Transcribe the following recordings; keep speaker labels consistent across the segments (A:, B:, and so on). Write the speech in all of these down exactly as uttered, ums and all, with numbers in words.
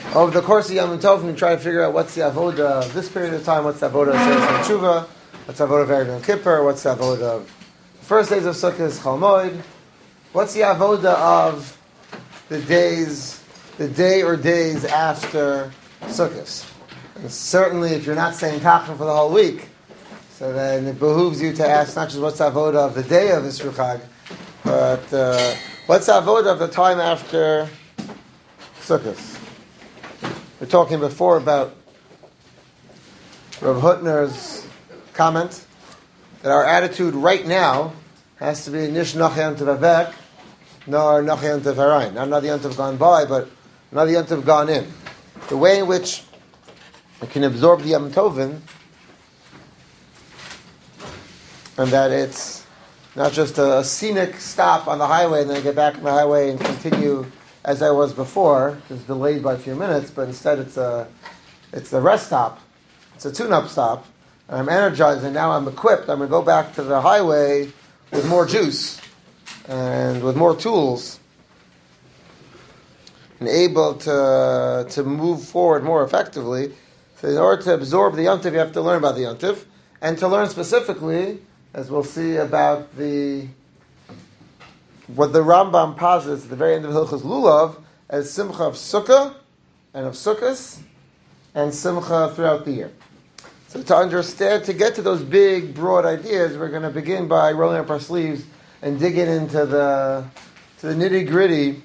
A: Over the course of Yom Tov, we try to figure out what's the avoda of this period of time, what's the avoda of Seres Tshuva, what's the avoda of Erev Yom Kippur, what's the avoda of the first days of Sukkot, Chol Moed, what's the avoda of the days, the day or days after Sukkot. And certainly, if you're not saying Tachton for the whole week, so then it behooves you to ask not just what's the avoda of the day of Yisro Chag, but uh, what's the avoda of the time after Sukkot. We're talking before about Rav Hutner's comment that our attitude right now has to be Nish Nachyan Tevavek, nor Nachyan Tevarayin. Not another Yontav gone by, but another Yontav gone in. The way in which it can absorb the Yom Tovin, and that it's not just a, a scenic stop on the highway and then I get back on the highway and continue as I was before, it's delayed by a few minutes, but instead it's a it's a rest stop, it's a tune-up stop, and I'm energized and now I'm equipped. I'm going to go back to the highway with more juice and with more tools and able to to move forward more effectively. So in order to absorb the Yom Tov, you have to learn about the Yom Tov, and to learn specifically, as we'll see, about the what the Rambam posits at the very end of Hilchos Lulav as Simcha of Sukkah and of Sukkos and Simcha throughout the year. So to understand, to get to those big, broad ideas, we're going to begin by rolling up our sleeves and digging into the to the nitty gritty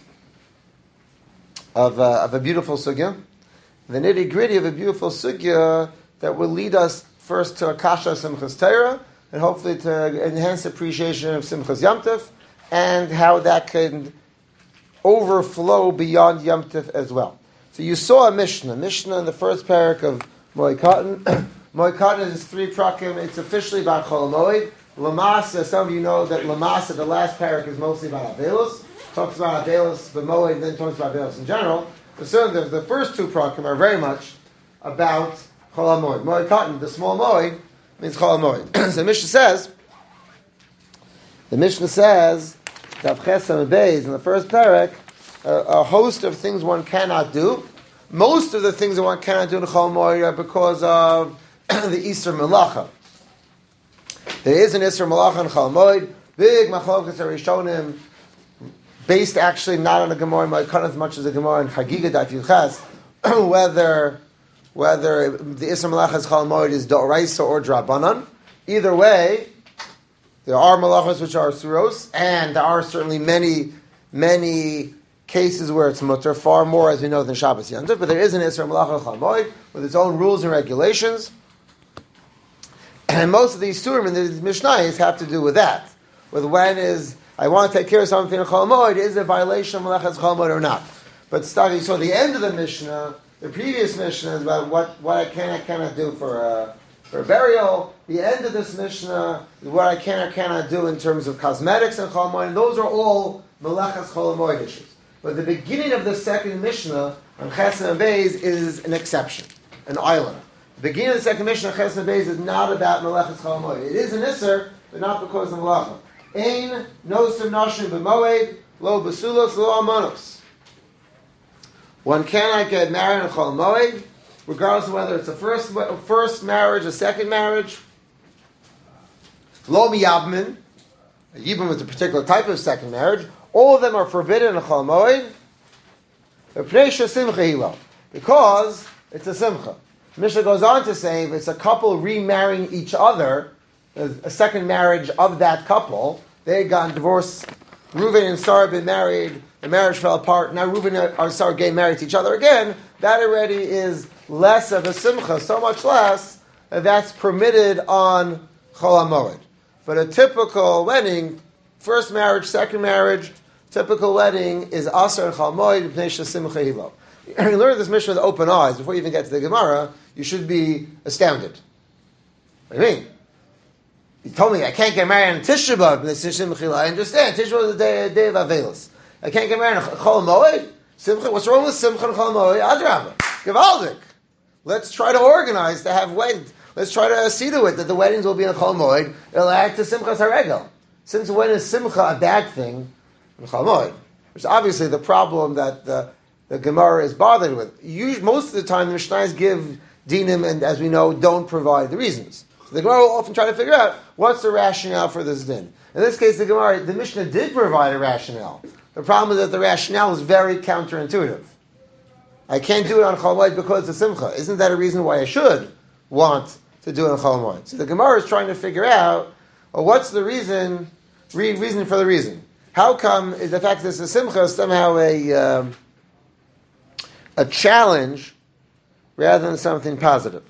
A: of uh, of a beautiful sugya, the nitty gritty of a beautiful sugya that will lead us first to Akasha Simchas Torah and hopefully to enhance appreciation of Simchas Yom Tov, and how that can overflow beyond Yom Tov as well. So you saw a Mishnah. Mishnah in the first parak of Moed Katan. Moed Katan is three prakim. It's officially about Chol Moed. Lamasa, some of you know that Lamasa, the last parak, is mostly about Avelos. Talks about Avelos, the Moed, and then talks about Avelos in general. But certainly the first two prakim are very much about Chol Moed. Moed Katan, the small Moed, means Chol Moed. So the Mishnah says, the Mishnah says, Tav Chesam Beis, in the first parak, a, a host of things one cannot do. Most of the things that one cannot do in Chol Moed are because of the Isser Melacha. There is an Isser Melacha in Chol Moed. Big machlokas Rishonim, based actually not on a Gemara in Moed Katan as much as a Gemara in Chagiga Daf Yuchas, whether whether the Isser Melacha is Chol Moed is D'oraisa or Drabanan. Either way, there are malachas which are suros, and there are certainly many, many cases where it's mutter, far more, as we know, than Shabbos Yom Tov, but there is an Isser Malacha Chol Moed with its own rules and regulations. And most of these surim in the Mishnayos have to do with that, with when is, I want to take care of something in Chol Moed, is it a violation of Malachas Chol Moed or not? But starting, so the end of the Mishnah, the previous Mishnah is about what, what I can, I cannot do for uh, for burial. The end of this Mishnah is what I can or cannot do in terms of cosmetics and Chol Moed, and those are all Melechas Chol Moed issues. But the beginning of the second Mishnah on Chesed and Beis is an exception, an island. The beginning of the second Mishnah on Chesed and Beis is not about Melechas Chol Moed. It is an Isser, but not because of Melacha. Ein nosem nashim b'moed, lo basulos, lo almonos. One cannot get married in Chol Moed, regardless of whether it's a first first marriage, a second marriage. Lo miyabmin, a yibum is a particular type of second marriage. All of them are forbidden in Chol Moed. Because it's a simcha. Mishnah goes on to say if it's a couple remarrying each other, a second marriage of that couple, they got divorced. Reuven and Sarah been married, the marriage fell apart. Now Reuven and Sarah getting married to each other again. That already is less of a simcha, so much less that that's permitted on Chol Moed. But a typical wedding, first marriage, second marriage, typical wedding is Asar and Chol Moed B'nei Simcha Hilo. You learn this Mishnah with open eyes before you even get to the Gemara. You should be astounded. What do you mean? You told me I can't get married on Tisha B'av B'nei Simcha Hilo. I understand. Tisha B'av is the day, day of Avelis. I can't get married on Chol Moed. Simcha. What's wrong with Simcha and Chol Moed? Adrabah. Givaldik. Let's try to organize to have weddings. Let's try to see to it that the weddings will be in Chol Moed. It'll add to Simchas HaRegel. Since when is Simcha a bad thing in Chol Moed? Which is obviously the problem that the the Gemara is bothered with. Usually, most of the time, the Mishnayos give dinim, and as we know, don't provide the reasons. So the Gemara will often try to figure out what's the rationale for this din. In this case, the Gemara, the Mishnah did provide a rationale. The problem is that the rationale is very counterintuitive. I can't do it on Chol Moed because of Simcha. Isn't that a reason why I should want to do it on Chol Moed? So the Gemara is trying to figure out, well, what's the reason, re- reason for the reason? How come is the fact that this is Simcha somehow a um, a challenge rather than something positive?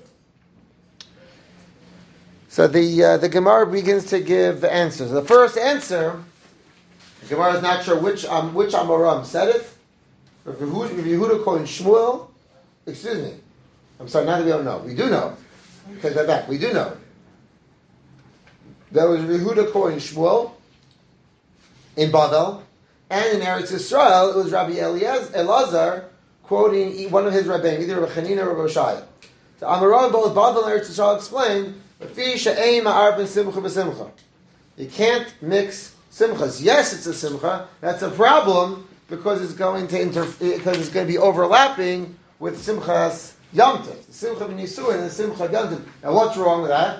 A: So the uh, the Gemara begins to give answers. The first answer, the Gemara is not sure which um, which Amoram said it. Rav Yehuda quoting Shmuel, excuse me, I'm sorry, not that we don't know. We do know. Take that back. We do know. There was Rav Yehuda quoting Shmuel in Bavel, and in Eretz Yisrael, it was Rabbi Eliaz, Elazar quoting one of his rabbis, either Rabbi Chanina or Rabbi Shai. So Amoram both Bavel and Eretz Yisrael explained, you can't mix simchas. Yes, it's a simcha. That's a problem because it's going to inter- because it's going to be overlapping with simchas Yom Tov, the simcha b'nisuin and the simcha Yom Tov. Now, what's wrong with that?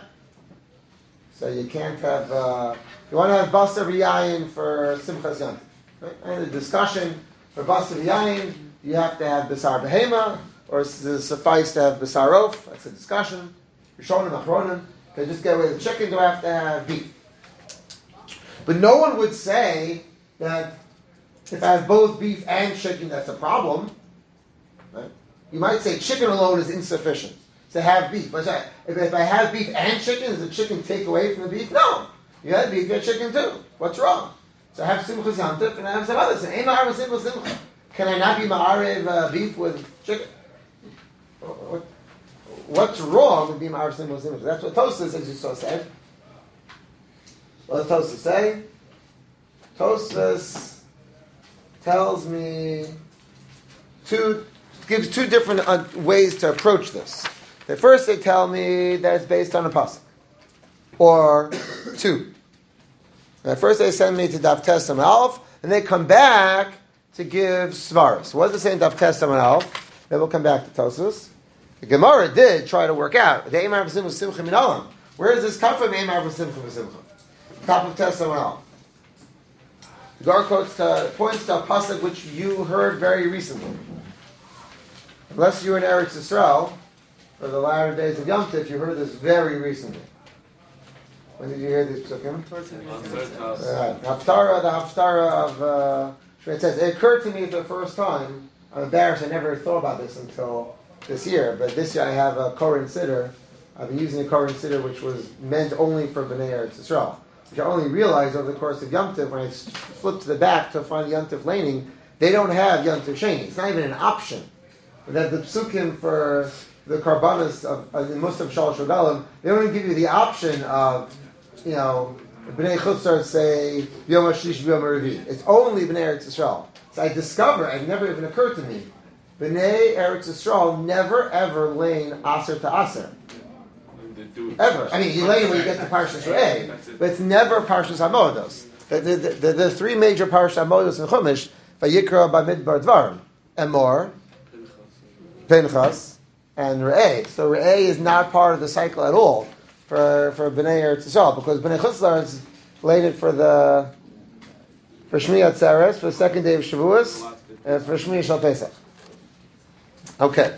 A: So you can't have. Uh, you want to have basar v'yayin for simchas Yom Tov. Right? And the discussion for basar v'yayin, you have to have basar behema, or does it suffice to have basar oaf? That's a discussion. Rishonim, achronim. Can I just get away with the chicken? Do I have to have beef? But no one would say that if I have both beef and chicken, that's a problem. Right? You might say chicken alone is insufficient to have beef. But if, if I have beef and chicken, does the chicken take away from the beef? No. You have beef, you have chicken too. What's wrong? So I have simchas Yom Tov and I have some others. Can I not be ma'arev uh, beef with chicken? What? What's wrong with being ma'arev simchas simchas? That's what Tosfos, as you saw, said. What does Tosfos say? Tosfos tells me two, gives two different uh, ways to approach this. At first, they tell me that it's based on a pasuk, or two. At first, they send me to Daf Tes Amud Aleph, and they come back to give svaros. What does it say in Daf Tes Amud Aleph? Then we'll come back to Tosfos. The Gemara did try to work out. The Eimar v'Simcha Simcha min Olam. Where does this come from? Eimar v'Simcha v'Simcha. Top of Tes Amud Aleph. The Gemara quotes to, points to a pasuk which you heard very recently. Unless you were in Eretz Yisrael for the latter days of Yom Tov, you heard this very recently. When did you hear this psukim? Uh, Haftarah, the Haftarah of uh, it says, it occurred to me for the first time. I'm embarrassed. I never thought about this until this year, but this year I have a Koren Siddur. I've been using a Koren Siddur which was meant only for Bnei Eretz Yisrael, which I only realized over the course of Yom Tov when I flipped to the back to find Yom Tov laning. They don't have Yom Tov Sheni. It's not even an option. But that the psukim for the karbanos of uh, in Muslim Shalosh Regalim, they don't even give you the option of, you know, Bnei Chutzar say Yom HaShlish Yom HaRevi. It's only Bnei Eretz Yisrael. So I discovered, it never even occurred to me, Bnei Eretz Yisrael never ever lane Aser to Aser. Ever. I mean, you lane when you get to Parshas Re'eh, but it's never Parshas Hamodos. The, the, the, the three major Parshas Hamodos in Chumash, Vayikra, Bamidbar, Dvarim, Emor, Pinchas, and Re'eh. So Re'eh is not part of the cycle at all for for Bnei Eretz Yisrael, because Bnei Chutzlar is laid for the for Shmi Atzeres, for the second day of Shavuos, and for Shmi Shal Pesach. Okay.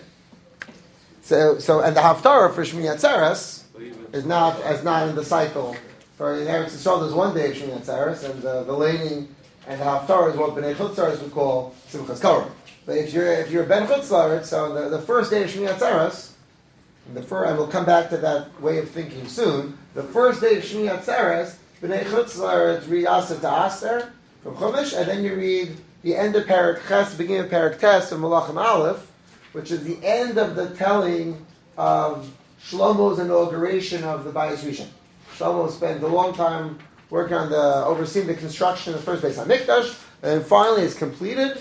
A: So so and the Haftarah for Shmi Atzeres is not is not in the cycle. For in Eretz Yisrael, there's one day of Shmi Atzeres, and the the laning and the Haftarah is what Bnei Chutzlar would call Simchas Korah. But if you're if you're Ben Chutzlar, so the, the first day of Shmi Atzeres, and the first, and we'll come back to that way of thinking soon. The first day of Shmi Atzeres, Bnei Chutzlar read Aser to Aser from Chumash, and then you read the end of Parak Ches, beginning of Parak Tes from Malachim Aleph, which is the end of the telling of Shlomo's inauguration of the Bayis Rishon. Shlomo spent a long time working on the overseeing the construction of the first Beis Hamikdash, and finally it's completed.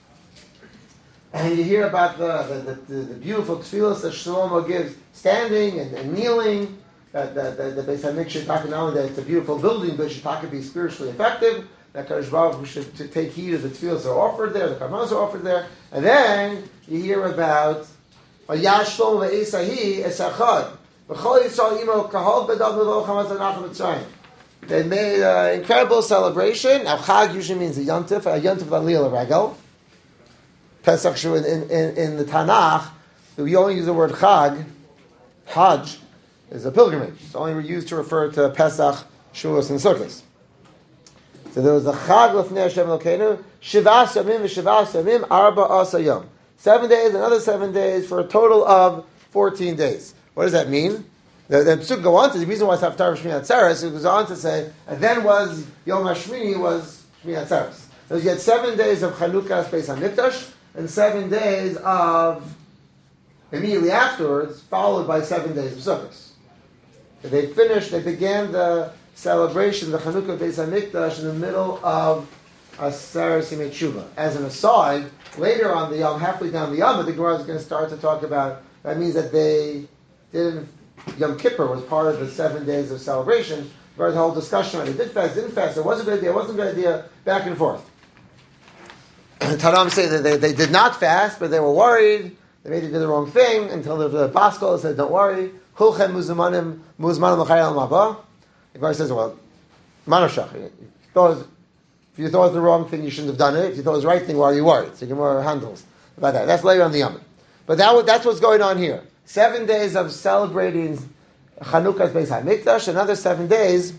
A: And you hear about the the, the, the beautiful tefillos that Shlomo gives, standing and, and kneeling. That the, the, the Beis Hamikdash, not only that it's a beautiful building, but it should be spiritually effective. that Kadosh Baruch Hu should to take heed of the tefillos that are offered there, the karmanos are offered there, and then you hear about Vayashlom ve'esahi esachad v'chol Yisrael imo kahol bedad mevo chamas anachim mitzrayim. They made an incredible celebration. Now Chag usually means a yontif, a yontif l'aliyah l'regel. Pesach Shu in, in, in the Tanakh, we only use the word Chag. Hajj is a pilgrimage. It's only used to refer to Pesach, Shavuos, and Sukkot. So there was a Chag l'fnei Hashem Elokeinu, Shivas Yamim v'Shivas Yamim Arba Asa Yom. Seven days, another seven days, for a total of fourteen days. What does that mean? The, the Pesuk go on to, the reason why it's Haftarah Shmini Atzeres, it goes on to say, and then was, Yom HaShmini was Shmini Atzeres. So you had seven days of Chanukah Beis HaMikdash, and seven days of, immediately afterwards, followed by seven days of Sukkot. So they finished, they began the celebration, the Chanukah Beis HaMikdash, in the middle of Aseret Yimei Tshuva. As an aside, later on the Yom, halfway down the Yom, the Gemara is going to start to talk about, that means that they didn't, Yom Kippur was part of the seven days of celebration. There was a whole discussion on it. They did fast, didn't fast, it was a good idea, it wasn't a good idea, back and forth. Tanam say that they, they did not fast, but they were worried, they maybe did the wrong thing, until the, the Paschal said, don't worry, Hulchem muzmanim muzmanim l'chayil mabah. The Gemara says, well, Manoshach, if you thought it was the wrong thing, you shouldn't have done it. If you thought it was the right thing, why are you worried? So Gemara handles about that. That's later on the Yom. But that was, that's what's going on here. Seven days of celebrating Chanukah's Beis HaMikdash, another seven days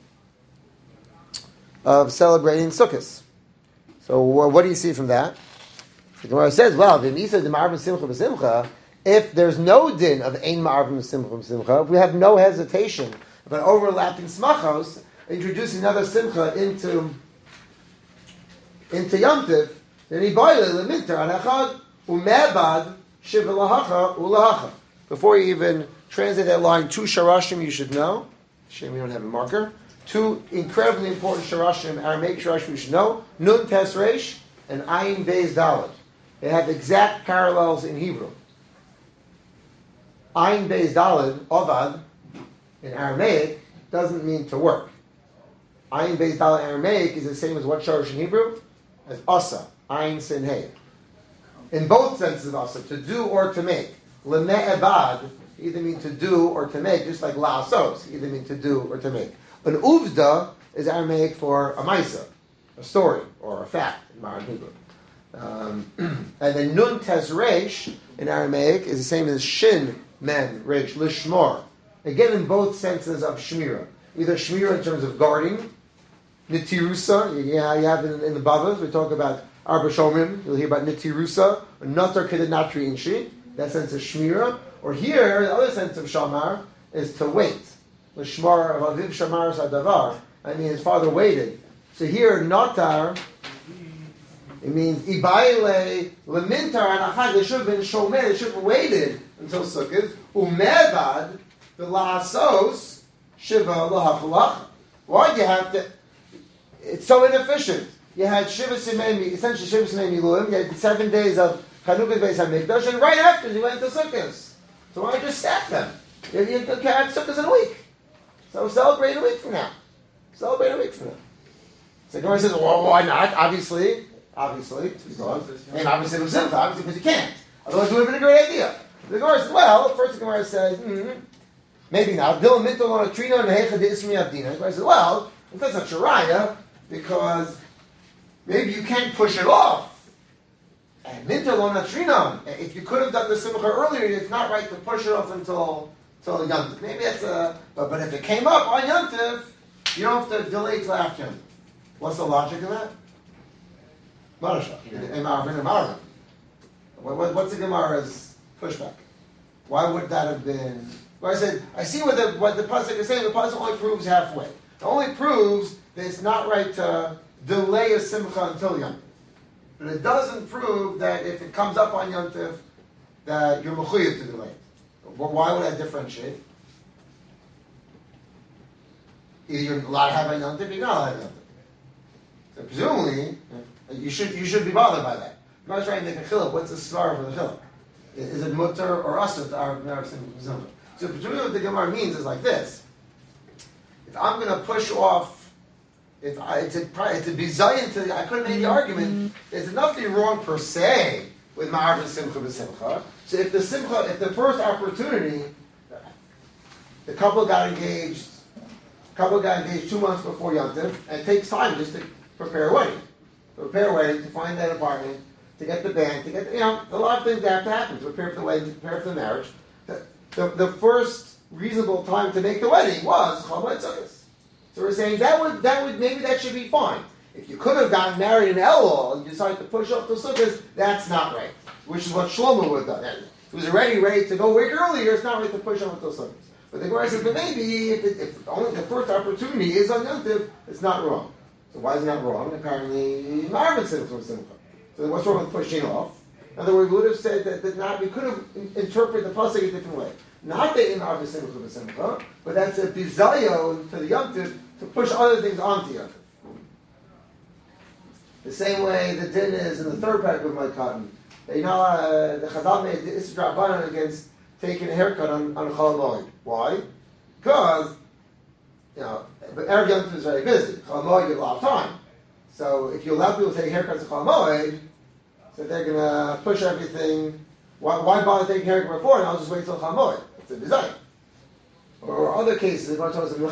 A: of celebrating Sukkot. So what do you see from that? The Gemara says, well, if there's no din of Ein Ma'arvim Simcha Simcha, if we have no hesitation about overlapping smachos, introducing another simcha into into Yom Tiv, then he boiled the minter on echad umebad shiva lahacha ulahacha. Before you even translate that line, two sharashim you should know. Shame we don't have a marker. Two incredibly important sharashim, Aramaic sharashim you should know. Nun tes reish and ayin beis daled. They have exact parallels in Hebrew. Ayin beis daled, ovad, in Aramaic, doesn't mean to work. Ayin beis daled in Aramaic is the same as what sharash in Hebrew? As asa, ayin sin hey. In both senses of asa, to do or to make. Leme'ebad either mean to do or to make, just like la'asos, either mean to do or to make. An uvda is Aramaic for a maisa, a story, or a fact in modern Hebrew. Um, and then nun tes reish in Aramaic is the same as shin men reish, lishmor. Again, in both senses of shmira. Either shmira in terms of guarding, nitirusa, yeah, you have it in, in the Bavas, we talk about Arba Shomim, you'll hear about nitirusa, or natar kedenatri inshi, that sense of shmira. Or here, the other sense of shamar is to wait. L'shmar of aviv shamar sadavar. I mean, his father waited. So here, natar, it means ibayle lemintar anachad. They should have been shomer. They should have waited until Sukkot. Umevad the la'asos shiva lahachalach. Why do you have to? It's so inefficient. You had shiva simei, essentially shiva simei miluim. You had seven days of Chanukah's Beis HaMikdash, and right after you went to Sukkot. So why don't you just stack them? You, you can have Sukkot in a week. So celebrate a week from now. Celebrate a week from now. So the Gemara says, well, why not? Obviously, obviously, because, and obviously it was simcha, obviously because you can't. Otherwise it would have been a great idea. The Gemara says, well, first the Gemara says, mm, maybe not. The Gemara says, well, if that's not Shariah, because maybe you can't push it off. And minter lo natrinon. If you could have done the simcha earlier, it's not right to push it off until until Yom Tov. Maybe that's a but, but if it came up on Yom Tov, you don't have to delay till after Yom Tov. What's the logic of that? Marasha. What's the Gemara's pushback? Why would that have been? Well, I said I see what the what the pasuk is saying. The pasuk only proves halfway. It only proves that it's not right to delay a simcha until Yom Tov. But it doesn't prove that if it comes up on Yom Tov, that you're mechuyev to delay it. Well, why would I differentiate? Either you're allowed to have on Yom Tov, or you're not allowed to have Yom Tov. So presumably, you should you should be bothered by that. I'm not trying to make a chiluk. What's the svar for the chiluk? Is it mutter or asur to our simcha? So presumably what the Gemara means is like this. If I'm going to push off if I, it's a, it's a bizayin to, I couldn't make the argument, there's nothing wrong per se with ma'arvin simcha b'simcha. So if the simcha, if the first opportunity, the couple got engaged, couple got engaged two months before Yom Tov, and it takes time just to prepare a wedding. To prepare a wedding, to find that apartment, to get the band, to get, the, you know, a lot of things that have to happen to prepare for the wedding, to prepare for the marriage. The, the, the first reasonable time to make the wedding was Chol Moed Sukkos. So we're saying that would, that would, maybe that should be fine. If you could have gotten married in Elul and you decided to push up to Sukkot, that's not right. Which is what Shlomo would have done. He was already ready to go way earlier, it's not right to push up until Sukkot. But the Gemara says, but maybe if, it, if only the first opportunity is on Yom Tov, it's not wrong. So why is it not wrong? Apparently, Marvin said it's simcha. So then what's wrong with pushing off? In other words, we would have said that, that not, we could have interpreted the pasuk a different way. Not that in Marvin simcha b'simcha, but that's a bizayon to the Yom Tov to push other things onto Yom Tov. The same way the din is in the third paragraph of my cotton. You know, uh, the Chazal made the Isra Rabbanan against taking a haircut on, on Chol Moed. Why? Because, you know, but Erev Yom Tov is very busy. Chol Moed, you have a lot of time. So if you allow people to take haircuts at Chol Moed, so they're going to push everything. Why, why bother taking a haircut before? And I'll just wait till Chol Moed. It's a design. Or other cases, one tells them,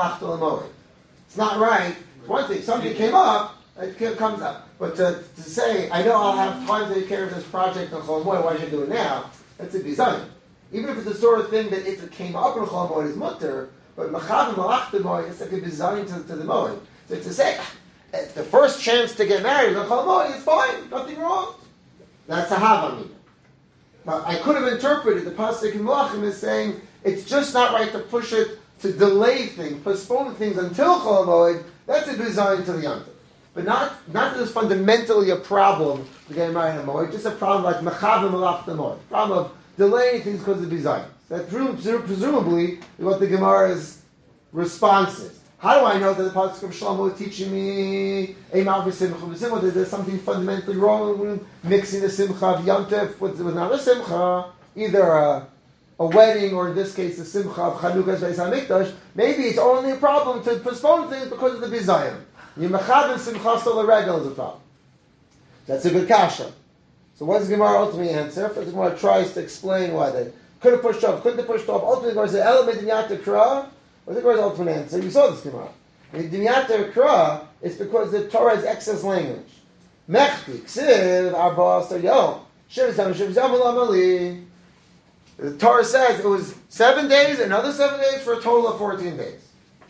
A: it's not right. One thing, something came up, it comes up. But to, to say, I know I'll have time to take care of this project on Chol Moed, why should I do it now? That's a design. Even if it's the sort of thing that if it came up in Chol Moed is mutter, but Machav and Malach the Moed, it's like a design to, to the Moed. So to say, the first chance to get married on Chol Moed is fine, nothing wrong. That's a Havamina. But I could have interpreted the pasuk in Malachim as saying it's just not right to push it, to delay things, postpone things until Chol Moed. That's a design to the Yom Tov. But not not that it's fundamentally a problem to get married on Moed, just a problem like Machav and Malach the Moed. Problem of delaying things because of design. That presumably is what the Gemara's response is. How do I know that the pasuk of Shlomo is teaching me that there's something fundamentally wrong with mixing the simcha of Yom Tov with, with not a simcha, either a, a wedding or in this case the simcha of Chanukah's Beis HaMikdash? Maybe it's only a problem to postpone things because of the bizayim. Yimachad and simcha still a regel is a problem. That's a good kasha. So what does the Gemara ultimately answer? First the Gemara tries to explain why they could have pushed off, couldn't have pushed off. Ultimately the Gemara says, element in Yata Kra. What's the Gemara's ultimate answer? You saw this Gemara. In Yata Kra, it's because the Torah has excess language. Mechti, Ksiv, Arba, Saryo, Shivzam, Shivzam, Amali. The Torah says it was seven days, another seven days, for a total of fourteen days.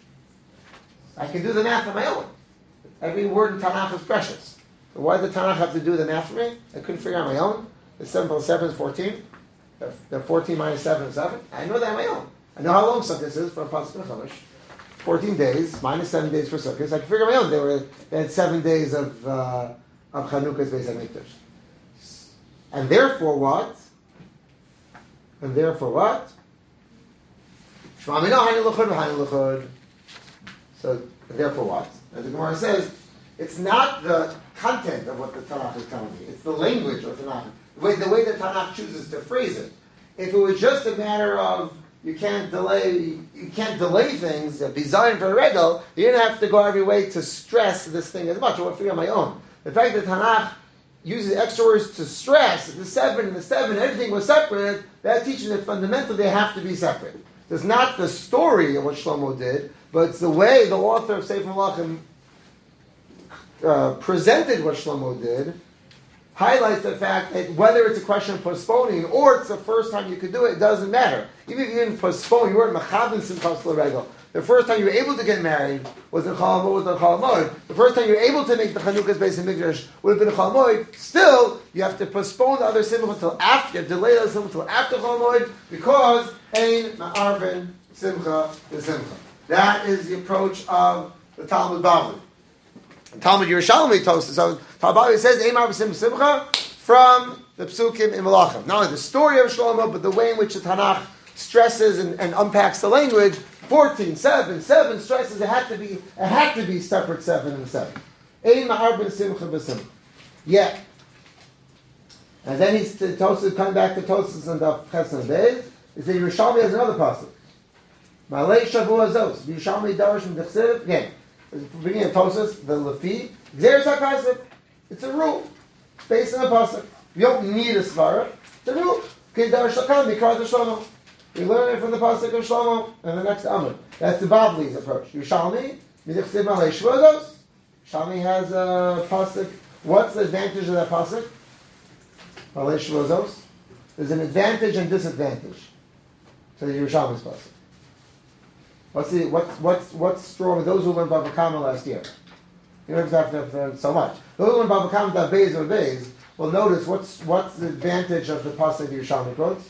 A: I can do the math on my own. Every word in Tanakh is precious. So why did the Tanakh have to do the math for me? I couldn't figure out my own. The seven plus seven is fourteen. The fourteen minus seven is seven. I know that on my own. I know how long Sukkot is for a Pasuk Chumash. fourteen days, minus seven days for Sukkot. I can figure out my own. They were they had seven days of uh, of Chanukah's Beis HaMikdash. And therefore what? And therefore what? So therefore what? As the Gemara says, it's not the content of what the Tanakh is telling me. It's the language of the Tanakh. The way, the way the Tanakh chooses to phrase it. If it was just a matter of you can't delay, you can't delay things, be designed for a regal, you didn't have to go every way to stress this thing as much. I want to figure out my own. The fact that Tanakh uses extra words to stress the seven and the seven, everything was separate, that teaches that fundamentally they have to be separate. It's not the story of what Shlomo did, but it's the way the author of Sefer Malachim uh, presented what Shlomo did, highlights the fact that whether it's a question of postponing or it's the first time you could do it, it doesn't matter. Even if you didn't postpone, you weren't machabin simchas l'regel. The first time you were able to get married was in Chol Moed, was in Chol Moed. The first time you were able to make the Chanukah's Beis HaMikdash would have been Chol Moed. Still, you have to postpone the other simcha until after, you have to delay the simcha until after Chol Moed, because ein ma'arvin simcha v'simcha. That is the approach of the Talmud Bavli. Talmud Yerushalmi toast. So Talmud Bavli says ein ma'arvin simcha from the Psukim in Malachim. Not only the story of Shlomo, but the way in which the Tanakh stresses and, and unpacks the language. Fourteen, seven, seven stresses. It had to be, it had to be separate seven and seven. Ein ma'arvin simcha b'simcha. Yeah. And then he's to Tosas, coming back to Tosas and the Chesed Beis. He said Yerushalmi has another pasuk. Malay Shavua Zos. Yerushalmi Darash and Dechsev. Again, beginning of Tosas, the Lefi, Xeris HaPasuk. It's a rule. It's based on a Pasuk. You don't need a Svara. It's a rule. Kedar Shakam, Mikra Shlomo. We learn it from the Pasuk of Shlomo and the next Amud. That's the Bavli's approach. Yerushalmi, Midichsiv Malei Shvodos. Yerushalmi has a Pasuk. What's the advantage of that Pasuk? Malei Shvodos. There's an advantage and disadvantage to the Yerushalmi's Pasuk. What's the what's what's what's strong? Those who learned Bava Kama last year, you don't have to learn so much. Those who learned Bava Kama that Beis or Beis will notice what's what's the advantage of the pasuk Yerushalmi quotes.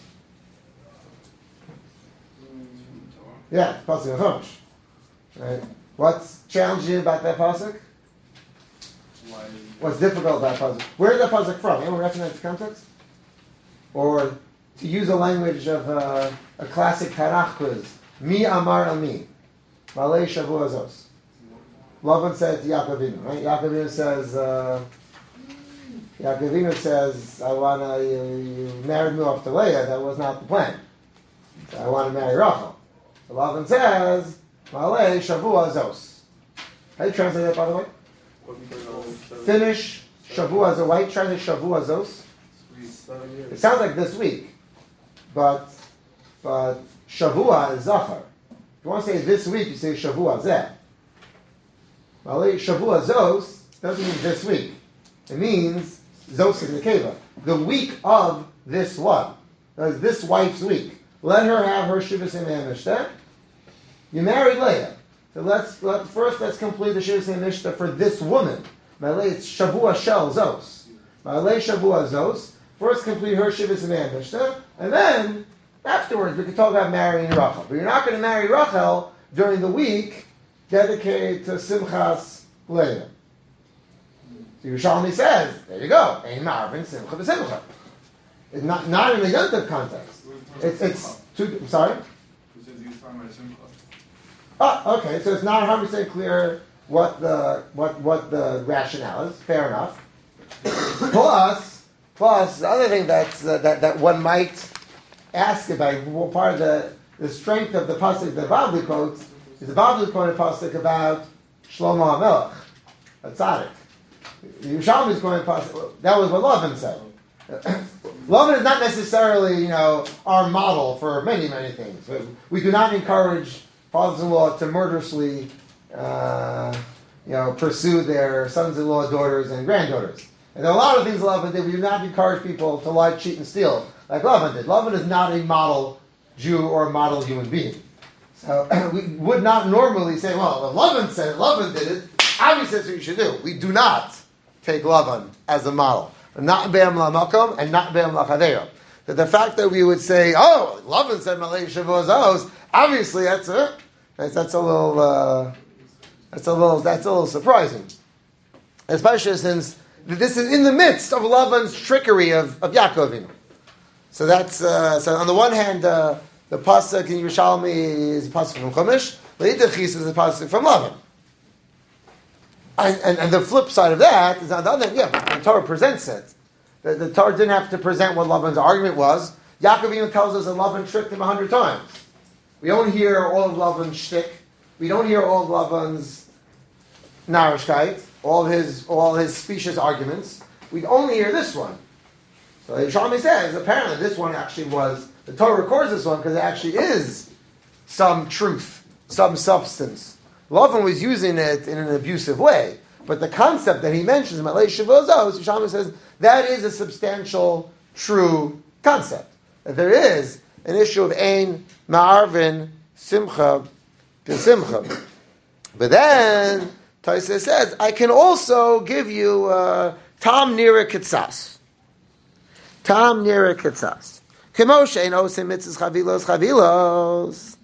A: Yeah, pasuk of Chumash. Right. What's challenging about that pasuk? What's difficult about that pasuk? Where is that pasuk from? Anyone recognize the context? Or to use a language of uh, a classic Tarach quiz. Mi amar ami, malei shavua zos. Lavan said to Yaakov Avinu, right? Yaakov Avinu says, uh, Yaakov Avinu says, I want to, you, you married me off to Leah, that was not the plan. So I want to marry Rachel. So Lavan says, malei shavua zos. How do you translate that, by the way? Finish shavua zos. Why translate shavua zos? It sounds like this week, but, but, Shavua is Zachar. If you want to say this week, you say Shavua Zeh. Well, Shavua Zos doesn't mean this week. It means Zos in the Keva. The week of this one. That is this wife's week. Let her have her Shivas Mishta. You married Leah. So let's, let, first let's complete the Shivas Mishta for this woman. Malay, it's Shavua Shel Zos. Malay Shavua Zos. First complete her Shivas Mishta. And then afterwards, we can talk about marrying Rachel. But you're not going to marry Rachel during the week dedicated to Simchas Leah. So Yerushalmi says, there you go. Ein Marvin Simcha b'Simcha. It's not, not in the Yontif context. It's, it's two, I'm sorry? Oh, okay. So it's not one hundred percent clear what the, what, what the rationale is. Fair enough. plus, plus, the other thing that's, uh, that, that one might ask about, well, part of the, the strength of the pasuk that Bavli quotes is the Bavli quoted pasuk about Shlomo HaMelech, a tzaddik. The Yerushalmi is quoting pasuk. That was what Lavan said. Lavan is not necessarily, you know, our model for many, many things. We do not encourage fathers-in-law to murderously, uh, you know, pursue their sons-in-law, daughters, and granddaughters. And there are a lot of things Lavan did. We do not encourage people to lie, cheat, and steal like Lavan did. Lavan is not a model Jew or a model human being. So we would not normally say, well, if Lavan said it, Lavan did it, obviously that's what you should do. We do not take Lavan as a model. Not Be'am La'makom and not Be'am La'chadeira. That the fact that we would say, oh, Lavan said Malei Shavua Zos, obviously that's it. That's, that's a little, uh, that's a little, that's a little surprising. Especially since this is in the midst of Lavan's trickery of, of Yaakov Avinu. So that's uh, so. On the one hand, uh, the pasuk in Yerushalmi is a pasuk from Chumash. Leidachis is a pasuk from Lavan. And, and, and the flip side of that is on the other hand, yeah, the Torah presents it. The, the Torah didn't have to present what Lavan's argument was. Yaakov Avinu tells us that Lavan tricked him a hundred times. We don't hear all of Lavan's shtick. We don't hear all of Lavan's narishkeit, all his all his specious arguments. We only hear this one. So Yerushalmi says, apparently this one actually was, the Torah records this one because it actually is some truth, some substance. Lavan was using it in an abusive way, but the concept that he mentions, Malei Shavua Zos, Yerushalmi says, that is a substantial, true concept. That there is an issue of Ein Ma'arvin Simcha B'Simcha. But then, Taisa says, I can also give you uh, Tam Nira Kitzas. Tam Nira Kitzas. Kemoshe ein osim mitzvahs chavilos chavilos.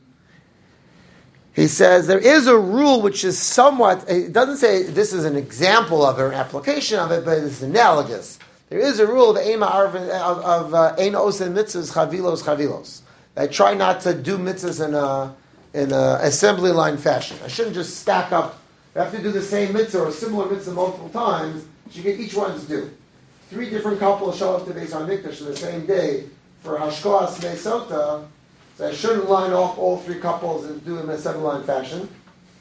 A: He says there is a rule which is somewhat, it doesn't say this is an example of it or an application of it, but it's analogous. There is a rule of ein ma'arvin of, of uh, ein osim mitzvahs chavilos chavilos. I try not to do mitzvahs in a in a assembly line fashion. I shouldn't just stack up. I have to do the same mitzvah or a similar mitzvah multiple times. You get each one to do. Three different couples show up to Beis HaMikdash on the same day for Hashkoas Meisota, so I shouldn't line off all three couples and do them in a seven-line fashion.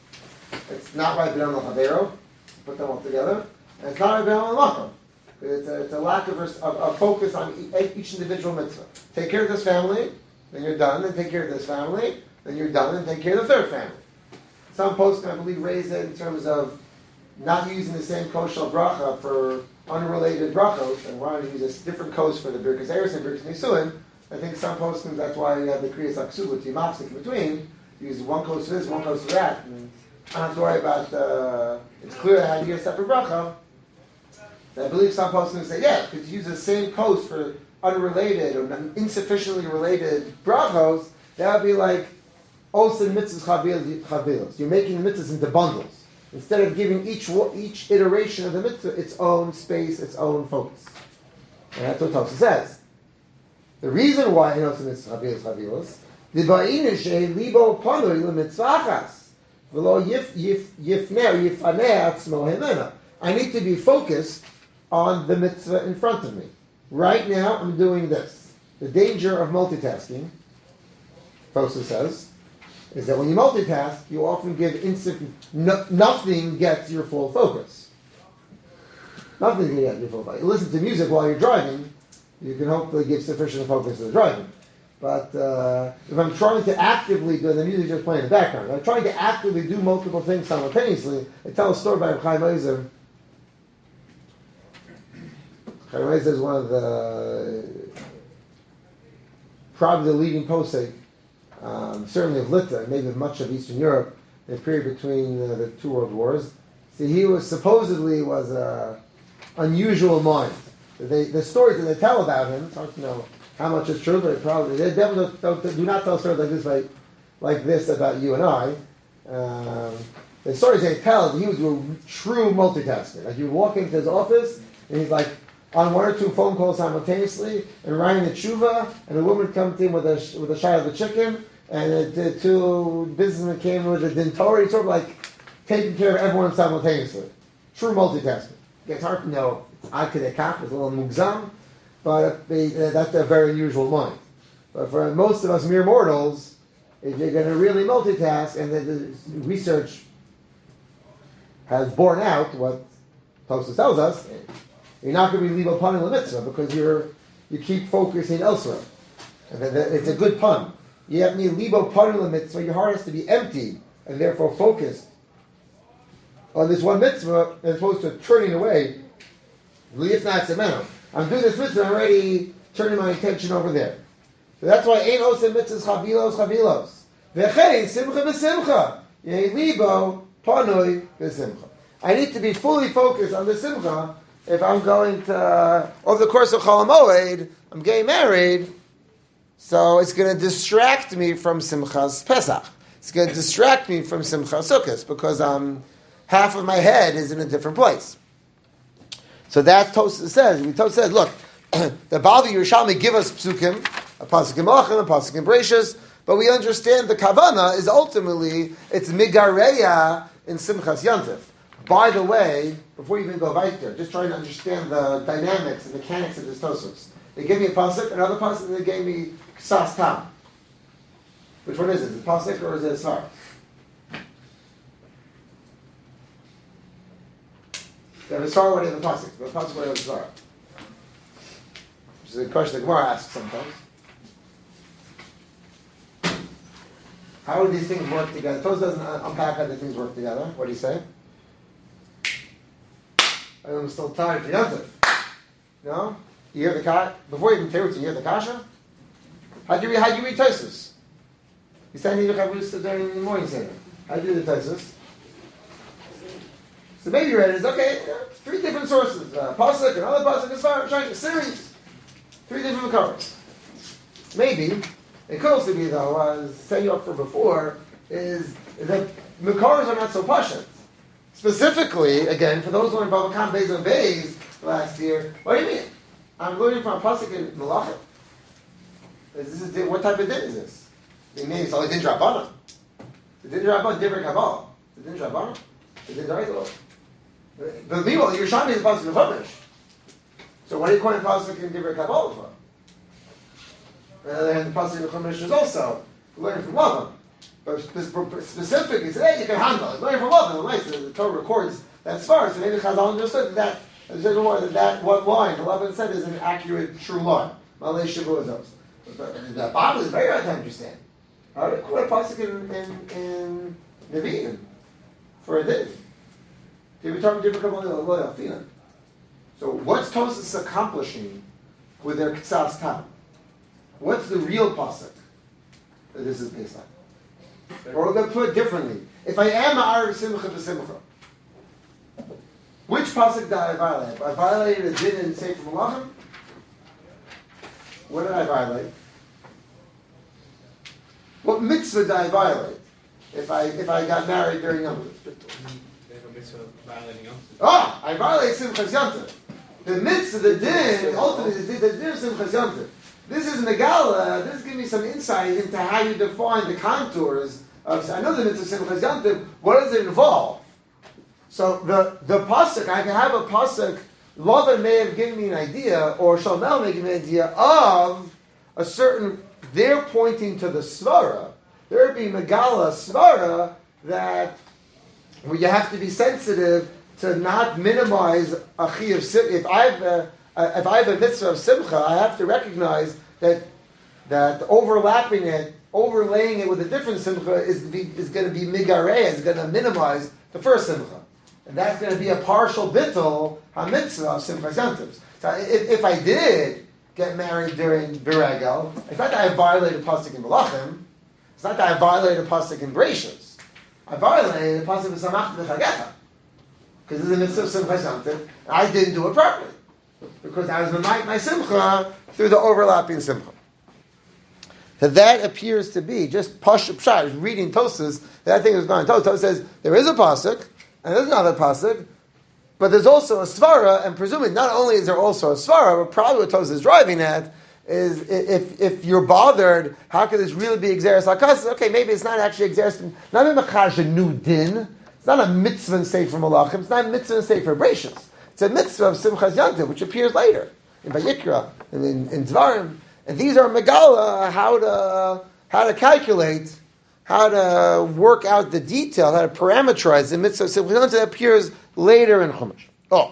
A: It's not right b'nam l'chavero. Put them all together. And it's not right b'nam l'makom. It's a, it's a lack of, of, of focus on each individual mitzvah. Take care of this family, then you're done. Then take care of this family, then you're done. And take care of the third family. Some poskim, I believe, raise it in terms of not using the same koshel bracha for unrelated brachos, and wanting to use a different kos for the birkas eris and birkas nisuin. I think some poskim, that's why you have the kriyas aksuba, timapsik in between. You use one kos for this, one kos for that. And I don't have to worry about, uh, it's clear how to get a separate bracha. I believe some poskim say, yeah, because you use the same kos for unrelated or insufficiently related brachos, that would be like osin mitzvahs chavilos. You're making the mitzvahs into bundles. Instead of giving each each iteration of the mitzvah its own space, its own focus. And that's what Tosa says. The reason why osin mitzvahs chavilos chavilos, the ba'inish libo panoi lemitzvachas, v'lo yifnei yifanei atzmo hemena. I need to be focused on the mitzvah in front of me. Right now, I'm doing this. The danger of multitasking, Tosa says, is that when you multitask, you often give instant, no, nothing gets your full focus. Nothing can get your full focus. You listen to music while you're driving, you can hopefully give sufficient focus to the driving. But uh, if I'm trying to actively do, the music's just playing in the background, if I'm trying to actively do multiple things simultaneously, I tell a story by Chaim Ozer. Chaim Ozer is one of the, probably the leading posek, Um, certainly of Litva, maybe of much of Eastern Europe, in the period between uh, the two world wars. See, he was supposedly was a unusual mind. They, the stories that they tell about him, it's hard to know how much is true, but probably they definitely don't, don't, do not tell stories like this, like, like this about you and I. Um, the stories they tell, he was a true multitasker. Like you walk into his office, and he's like on one or two phone calls simultaneously, and writing the tshuva, and a woman comes in with a with a shot of the chicken, and the two businessmen came with a dintori, sort of like taking care of everyone simultaneously. True multitasking. It's hard to know. I could have it's a little mugzam, but they, uh, that's a very unusual mind. But for most of us mere mortals, if you're going to really multitask, and the, the research has borne out what Tosfos tells us, you're not going to be libo panim l'mitzvah because you're you keep focusing elsewhere. And it's a good pun. You have to libo panim l'mitzvah. Your heart has to be empty and therefore focused on this one mitzvah as opposed to turning away. I'm doing this mitzvah. I'm already turning my attention over there. So that's why ain't osim mitzvahs chavilos chavilos. V'chein simcha v'simcha. Yehi libo panoi v'simcha. I need to be fully focused on the simcha. If I'm going to, uh, over the course of Chol HaMoed, I'm getting married, so it's going to distract me from Simchas Pesach. It's going to distract me from Simchas Sukkot because um, half of my head is in a different place. So that's Tosfos says. Tosfos says, look, the Baalvi Yerushalmi give us psukim, a pasuk in Malachim, a pasuk in Bereishis, but we understand the kavana is ultimately it's migareya in Simchas Yantif. By the way, before you even go right there, just trying to understand the dynamics and mechanics of this Tosfos. They gave me a pasuk, another pasuk, and they gave me ksas tam. Which one is it? Is it pasuk or is it a svar? They have a svar, what is the pasuk? The pasuk, what is the svar? Which is a question the Gemara asks sometimes. How do these things work together? Tosfos doesn't unpack how the things work together. What do you say? I'm still tired for Yantif. No? You hear the kasha? Before you even tear it, you hear the kasha? How do you read, how do you read Tosfos? You say, you have to during the morning saying how do you do the Tosfos? So maybe you read it as, okay, three different sources. Uh, pasuk, another pasuk, as far as a series. Three different covers. Maybe. It could also be, though, as setting you up for before, is, is that Makaras are not so pashut. Specifically, again, for those who learned Bava Kama Beis on Beis last year, what do you mean? I'm learning from a pasuk in Malachim. Is this a, what type of din is this? It means it's only din Rabbanan. The din Rabbanan, different Kabbalah. The din Rabbanan, the din Daito. But meanwhile, the Yerushalmi is a pasuk of Chumash. So what are you calling pasuk in different Kabbalah for? And the pasuk in Chumash is also learning from Lavan. But specifically today, you can handle it. Learning from Lavan, the Torah records that far, so maybe Chazal understood that that, that one line, Lavan said, is an accurate, true line. Malay Shavuot. The Bible is very hard to understand. How to quote a pasuk in in, in Nevi'im for a day. We're talking different. So what's Tosfos accomplishing with their Ksas Tam? What's the real pasuk that this is based on? Or let's put it differently. If I am Ma'ariv Simcha B'Simcha, which pasuk did I violate? I violated a din in Sefer Malachim. What did I violate? What mitzvah did I violate? If I if I got married during Yom Tov? Ah, I violated Simchas Yom Tov. The mitzvah, the din, ultimately the din of Simchas Yom Tov. This is Megala. This gives me some insight into how you define the contours of. I know the mitzvah of Simchas Yom Tov. What does it involve? So the the pasuk, I can have a pasuk. Lavan may have given me an idea, or Shalmel may give me an idea of a certain. They're pointing to the svara. There would be Megala svara that where you have to be sensitive to not minimize a chi of sim. If I have a, if I have a mitzvah of simcha, I have to recognize that that overlapping it, overlaying it with a different simcha is be, is going to be migareh, is going to minimize the first simcha, and that's going to be a partial bittul ha mitzvah of simcha yantiv. So if, if I did get married during Biragel, it's not that I violated pasuk in Malachim. It's not that I violated pasuk in Bereshis. I violated the pasuk of Samach B'Chagecha. Because this is a mitzvah of Simchas Yom Tov, and I didn't do it properly. Because I was mimayit my Simcha through the overlapping Simcha. So that appears to be just Pashup Shah. I was reading Tosfos, that thing was going on. Tosfos says there is a pasuk, and there's another pasuk, but there's also a svara, and presumably not only is there also a svara, but probably what Tosfos is driving at is if if you're bothered, how could this really be Exeris HaKasas? Okay, maybe it's not actually Exeris, not a Mechaj, a new din. It's not a mitzvah in Sefer Malachim. It's not a mitzvah in Sefer Bereshis. It's a mitzvah of Simchas Yom Tov, which appears later in Vayikra and in, in Dvarim. And these are Megala, how to how to calculate, how to work out the detail, how to parameterize the mitzvah of Simchas Yom Tov that appears later in Chumash. Oh.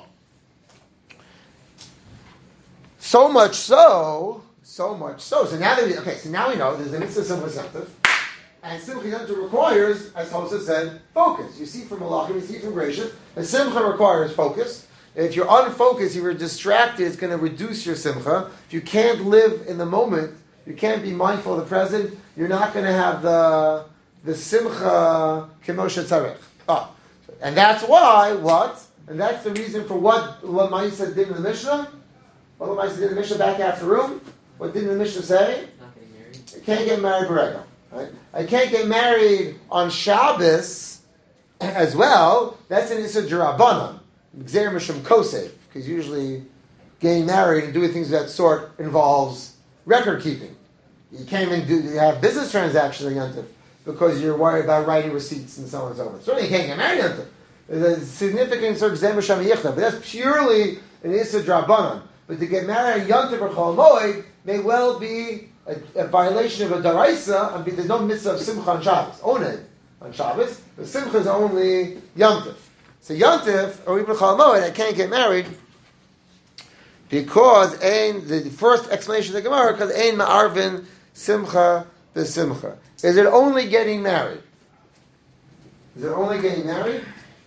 A: So much so, so much so. So now that we, okay, so now we know there's a mitzvah of Simchas Yom Tov. And Simcha Yom Tov requires, as Tosfos said, focus. You see from Malachim, you see from Bereshit, that Simcha requires focus. If you're unfocused, you're distracted, it's going to reduce your Simcha. If you can't live in the moment, you can't be mindful of the present, you're not going to have the the Simcha Kemoshe Tzarech. Ah. And that's why, what? And that's the reason for what Lamaisa did in the Mishnah. What Lamaisa did in the Mishnah back after room. What did the Mishnah say? Not getting married. You can't get married Berega. Right? I can't get married on Shabbos as well. That's an Issa D'Rabbanan. Gzeir Mishum Kosef. Because usually getting married and doing things of that sort involves record keeping. You can't even do, you have business transactions in Yom Tov because you're worried about writing receipts and so on and so forth. Certainly you can't get married in Yom Tov. There's a significant sort of Gzeir Mishum Yichna. But that's purely an Issa D'Rabbanan. But to get married on Yom Tov or Chol Moed may well be A, a violation of a daraisa, and there's no mitzvah of simcha on Shabbos. Oned on Shabbos, but simcha is only Yom Tov. So Yom Tov, or even Chol Moed, I can't get married because ein, the first explanation of the Gemara, because ein ma'arvin simcha b'simcha. Is it only getting married? Is it only getting married?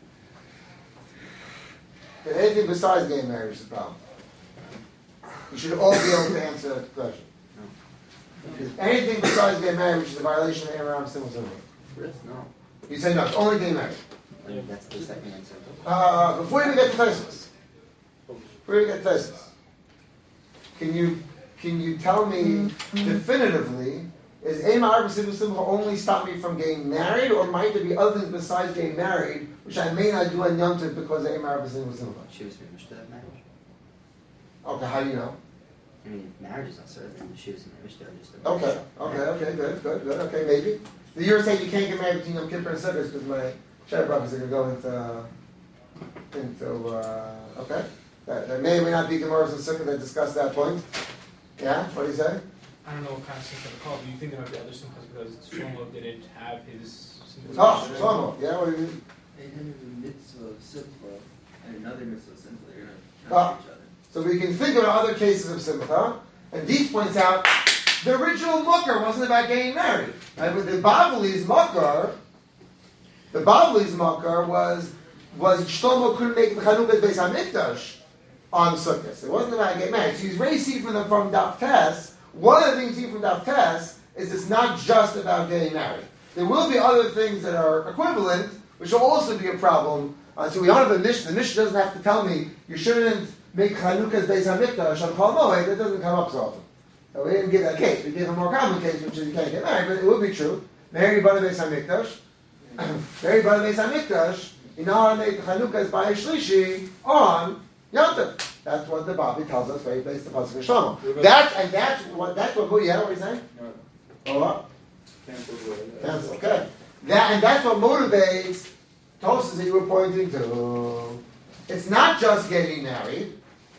A: Is anything besides getting married is the problem? You should all be able to answer that question. Is anything besides getting married, which is a violation of Abraham Simul Simul?
B: No.
A: You say no, it's only getting married.
B: I mean, that's the second answer.
A: Uh, before you get to Tosfos, before you get to Tosfos, can you can you tell me definitively, is Ema Arba Simul Simul only stop me from getting married, or might there be other things besides getting married, which I may not do on Yom Tov because of Ema Arba Simul Simul?
B: She was finished that marriage.
A: Okay, how do you know?
B: I mean, marriage is not certain. She was married there just a
A: Okay, okay, okay, good, good, good. Okay, maybe. So you're saying you can't get married between Yom Kippur and Sukkot because my Shad brothers are going to go into, into uh, okay. That, that may or may not be Gemara's and Sukkot that discuss that point. Yeah, what do you say?
C: I don't know what kind of simcha to call. Do you think there might be other simchas because Shlomo didn't have his simcha?
A: Oh, Shlomo, yeah, what do you mean?
B: They didn't have a mitzvah of simcha and another mitzvah of simcha. They're going to
A: Ah.
B: counter each other.
A: So we can think of other cases of simcha, and Dietz points out the original mucker wasn't about getting married. Right? With the Bavli's mucker, the Bavli's mucker was was Shlomo couldn't make the Chanukah Beis Hamikdash on Sukkot. It wasn't about getting married. So he's very see from the from Daf Tes. One of the things you see from Daf Tes is it's not just about getting married. There will be other things that are equivalent, which will also be a problem. Uh, so we don't have a Mishnah. The Mishnah doesn't have to tell me you shouldn't make Chanukah's Beis Hamikdash on Chol Moed. That doesn't come up so often. So we didn't give that case. We gave a more common case, which is you can't get married, but it would be true. Marry Bana Beis Hamikdash. Marry Bana Beis Hamikdash. You know how to make Chanukah's Bayis Shlishi on Yom Tov. That's what the Bavli tells us, right? Based upon Pasuk Shlomo. That's and that's what that's what. Who? Yeah, what are you saying?
D: No.
A: Oh, what?
D: Cancel.
A: Cancel. Okay. That and that's what motivates Tosas that you were pointing to. It's not just getting married.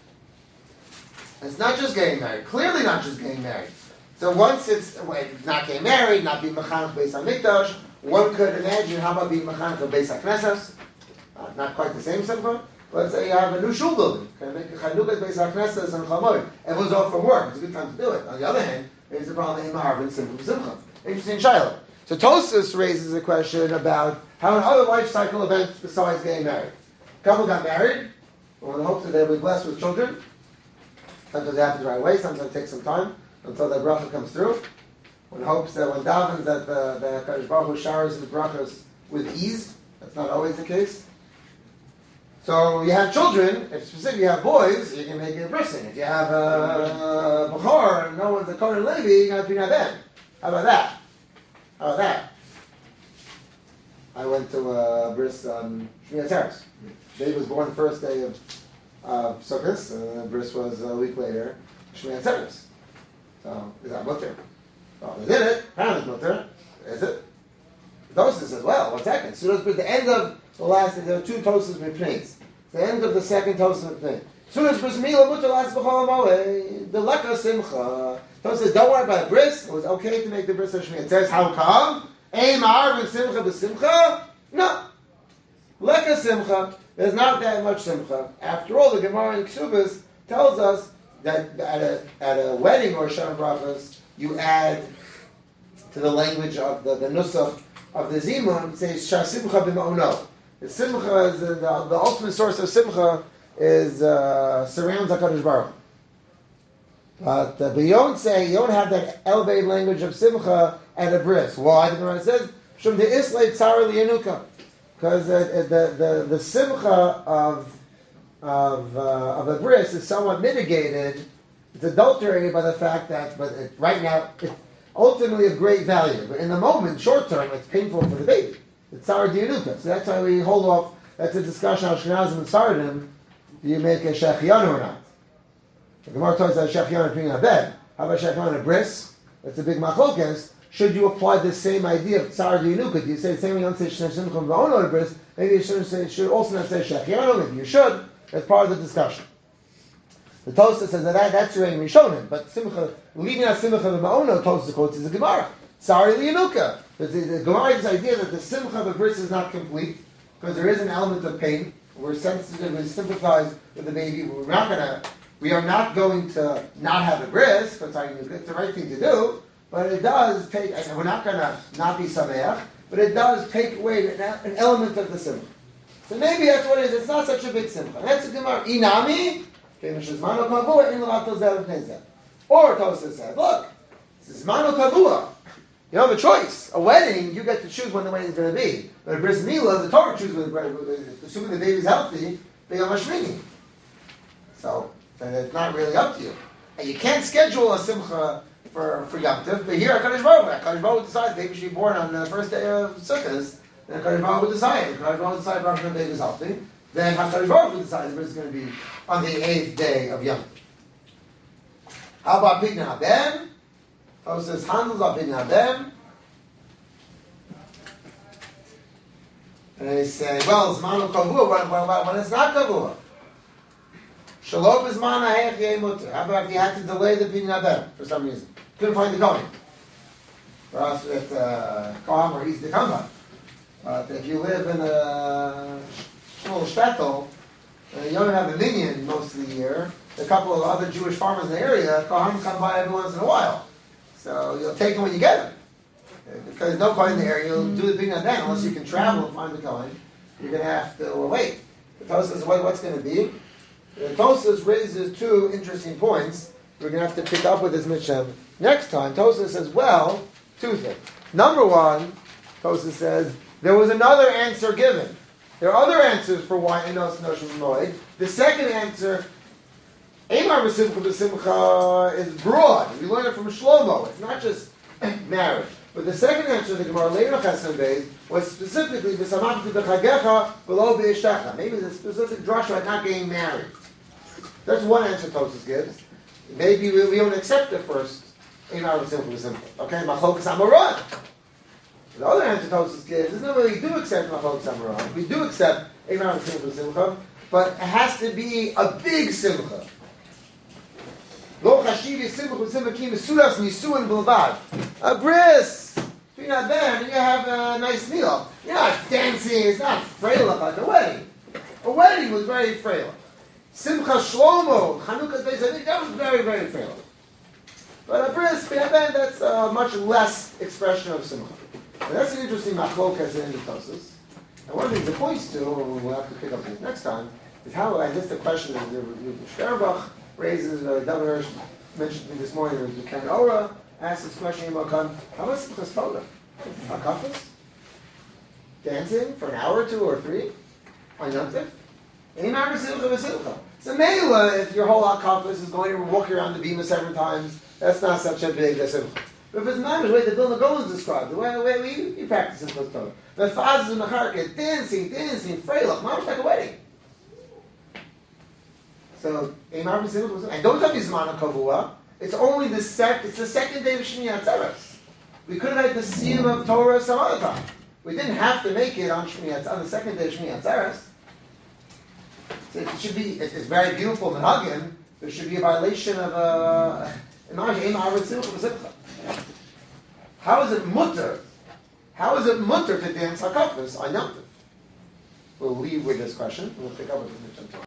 A: It's not just getting married. Clearly, not just getting married. So once it's wait, not getting married, not being mechanech Beis Hamikdash, one could imagine how about being mechanech of Beis HaKnesses? Uh, not quite the same simcha. Let's say you have a new shul building. Can make a chanukah Beis HaKnesses and Chamoy. Everyone's off from work. It's a good time to do it. On the other hand, there's a problem in Maharvin simcha simcha. Interesting Shiloh. So Tosfos raises a question about how in other life cycle events besides getting married. A couple got married, with the hopes that they'll be blessed with children. Sometimes it happens right away, sometimes it takes some time until that bracha comes through. One hopes that when davens that the, the Kadosh Baruch Hu showers the brachas with ease. That's not always the case. So you have children, if specifically you have boys, you can make it a brisson. If you have a Bechor, no one's a Kohen Levi, you have to be them. How about that? How about that? I went to a bris on Shmini Atzeres. Dave was born the first day of uh, Sukkot, and the bris was a week later, Shmini Atzeres. So, is that mutter? Well, they did it. Apparently it's mutter. Is it? Tosfos says, well, one second. So at the end of the last, there are two Tosfos Mipneis. The end of the second Tosfos Mipnei. Soon bris mila mutter last b'chol moed. The leka simcha. Tosfos says, don't worry about bris. It was okay to make the bris of Shmini. It says, how come? Ein ma'arvin simcha b'simcha? No. Leka simcha. There's not that much simcha. After all, the Gemara in Ksubas tells us that at a at a wedding or Shabbat brachas, you add to the language of the, the nusach of the zimun, it says shar simcha b'ma'ono. The simcha is the, the, the ultimate source of simcha is uh, surrounds HaKadosh Baruch Hu. But uh, but you don't say you don't have that elevated language of simcha at a bris. Why? The Gemara says shum de islay tzar liyanuka, because uh, the the the simcha of of uh, of a bris is somewhat mitigated. It's adulterated by the fact that, but it, right now it's ultimately of great value. But in the moment, short term, it's painful for the baby. It's tzar diyanuka. So that's why we hold off. That's a discussion on Ashkenazim and Sardim. Do you make a shechianu or not? The Gemara talks about shechianu being a bed. How about shechianu a bris? That's a big machlokes. Should you apply the same idea of tzar diyanuka? Do you say the same way you don't say shneim simcha v'ono a bris? Maybe you shouldn't say. Should also not say shechianu. Maybe you should. That's part of the discussion. The Tosfos says that, that that's Rein Rishonim, but simcha, leaving out simcha v'ma'ono, Tosfos quotes is a Gemara. Sorry, liyanuka. The, the, the Gemara has this idea that the simcha of a bris is not complete because there is an element of pain. We're sensitive, we sympathize with the baby. We're not gonna, we are not going to not have a bris because it's the right thing to do. But it does take. And we're not gonna not be sameach, but it does take away an, an element of the simcha. So maybe that's what it is. It's not such a big simcha. That's a Gemara. Inami. Or Tosfos said, look, this is mano kavua. You don't have a choice. A wedding, you get to choose when the wedding is going to be. But a bris milah, the Torah chooses when the assuming the baby's healthy, they are mashmini. So, then it's not really up to you. And you can't schedule a simcha for, for Yom Tov, but here HaKadosh Baruch Hu, HaKadosh Baruch Hu decides the baby should be born on the first day of Sukkot, then HaKadosh Baruch Hu decides. HaKadosh Baruch Hu decides Baruch Hu the baby is healthy. Then HaKadosh Baruch Hu decides that it's going to be on the eighth day of Yom Tov. How about Pidyon Haben? Tosfos says handles on Pidyon Haben. And they say, well, it's manu kavua when, when, when it's not kavua. Shalom is mana hech yeh mutter. How about if you had to delay the Pidyon Haben for some reason? couldn't find the Kohen. For us, it's uh, Kohen or he's the Kamba. But if you live in a small shtetl, and you don't have a minion most of the year, a couple of other Jewish farmers in the area, Kohen come by every once in a while. So you'll take them when you get them. If there's no Kohen in the area, you'll do the thing on that. Unless you can travel and find the Kohen, you're going to have to wait. The Tosfos, what, what's going to be? The Tosfos raises two interesting points. We're going to have to pick up with this Mishnah next time. Tosfos says, well, two things. Number one, Tosfos says, there was another answer given. There are other answers for why Enos Noshim Moed. The second answer, Eimar B'Simcha B'Simcha, is broad. We learn it from Shlomo. It's not just marriage. But the second answer, the Gemara later Chesed Beis, was specifically V'Samachti B'Chagecha V'Lo B'Ishtecha. Maybe the specific drasha at not getting married. That's one answer Tosfos gives. Maybe we, we don't accept the first Eimar B'Simcha B'Simcha. Okay, Machlokes Amoron. The other answer Tosfos gives is no, we do accept Machlokes Amoron. We do accept Eimar B'Simcha B'Simcha, but it has to be a big simcha. Lo chashivi simcha b'simcha ki mesudas nisuin b'lvad. A bris. Between a band and you have a nice meal. You're not dancing. It's not freilich like a wedding. A wedding was very freilich. Simcha Shlomo, Chanukah Beis Hamikdash, that was very, very freilich. But a bris, between a band, that's a much less expression of simcha. And that's an interesting machlokas in the Tosfos. And one of the things it points to, and we'll have to pick up this next time, is how, I guess the question is, the Shverbach raises, uh, David Hirsch mentioned to me this morning, the Karen Ora asked this question, how about Simchas Torah? Hakafas? Dancing for an hour or two or three? On Yom Tov? Eimar B'Simcha B'Simcha. So Mela, if your whole Hakafas is going to walk around the bima seven times, that's not such a big Simcha. But if it's not the way the Vilna Gaon is described, the way, the way we, we practice in Simchas Torah, the fathers in the Charka, dancing, dancing, freilach, not like a wedding. So, Eimar B'Simcha B'Simcha. And don't tell me Zman HaKavua. It's only the sec. It's the second day of Shmini Atzeres. We could have had the Siyum of Torah some other time. We didn't have to make it on Shmini Atzeres, on the second day of Shmini Atzeres. So it should be. It's very beautiful Menagim. There should be a violation of uh, Eimar B'Simcha B'Simcha. How is it mutter? How is it mutter to dance Hakafas on Yom Tov? We'll leave with this question. We'll pick up with it.